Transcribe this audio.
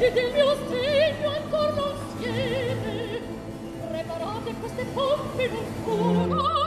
e del mio stegno ancor non siete. Preparate queste pompe non furono